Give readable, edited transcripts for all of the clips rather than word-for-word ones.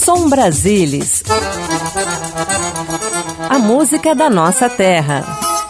Som Brasilis, a música da nossa terra.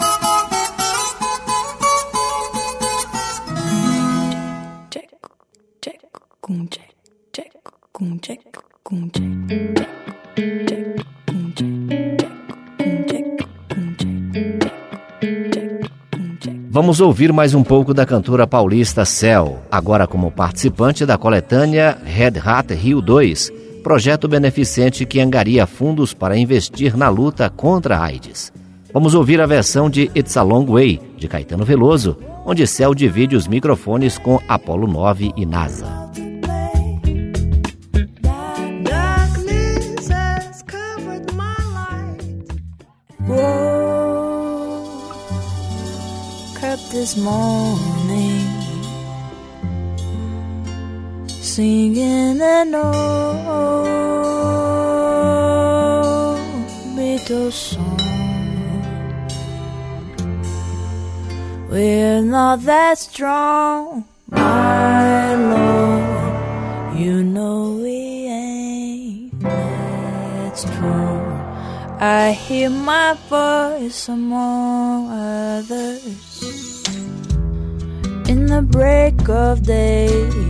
Vamos ouvir mais um pouco da cantora paulista Céu, agora como participante da coletânea Red Hat Rio 2, projeto beneficente que angaria fundos para investir na luta contra a AIDS. Vamos ouvir a versão de It's a Long Way, de Caetano Veloso, onde Céu divide os microfones com Apollo 9 e NASA. This morning, singing an old Beatles song. We're not that strong, my Lord. You know we ain't that strong. I hear my voice among others in the break of day.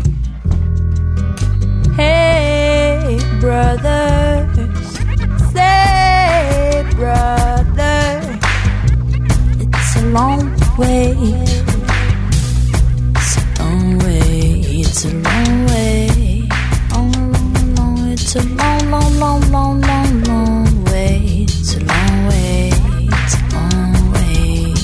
Hey, brothers, say, brother, it's a long way. It's a long way. It's a long way. It's a long, long, long, long, long, long way. It's a long way. It's a long way.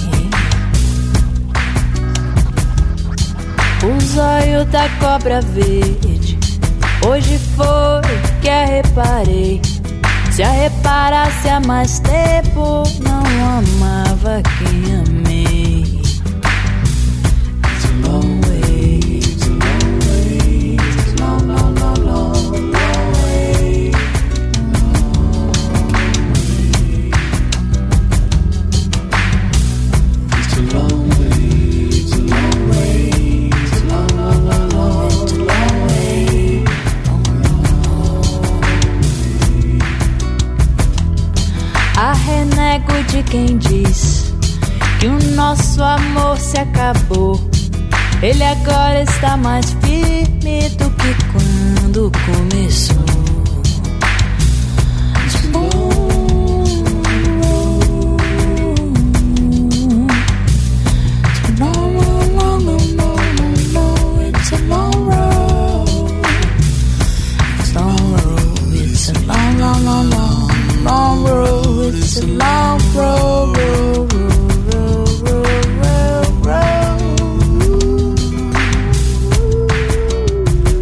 Os olhos da cobra verde, hoje foi que a reparei. Se a reparasse há mais tempo, não amava quem amei. It's a long way, it's a long way, it's a long, long, long, long, long way. It's a long way, it's a long way. Arrenego de quem diz que o nosso amor se acabou. Ele agora está mais firme do que quando começou. It's a long, long, long, long, long, it's a long road. It's a long road. It's a long, long, long, long, long road. It's a long road, road, road, road, road, road.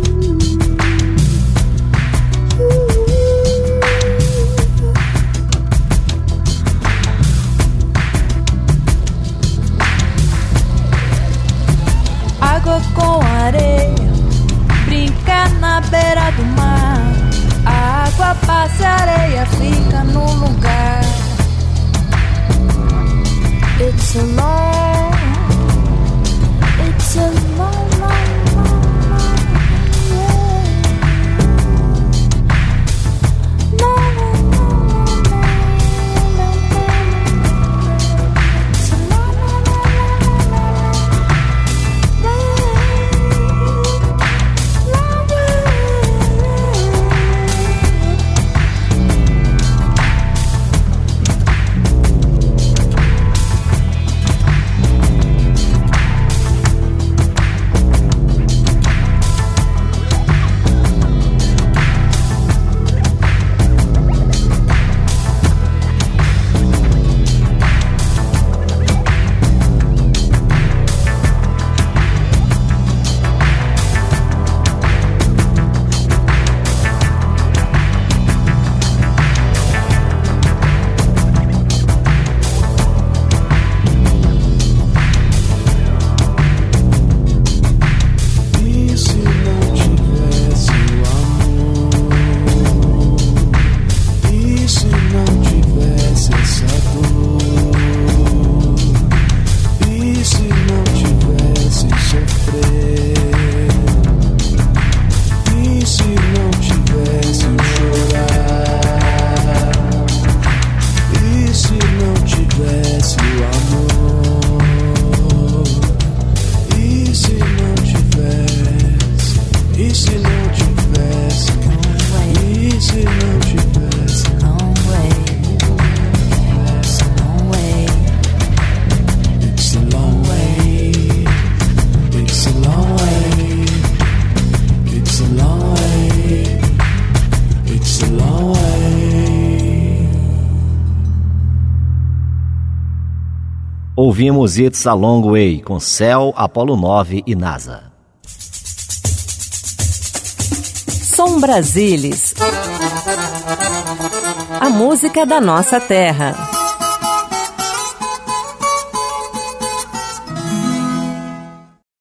se não tivesse, e se não tivesse, No way. No way. it's a long way, it's a long way, it's a long way, it's a long way. Ouvimos It's a Long Way, com Cell, Apollo 9 e NASA. Som Brasilis. A música da nossa terra.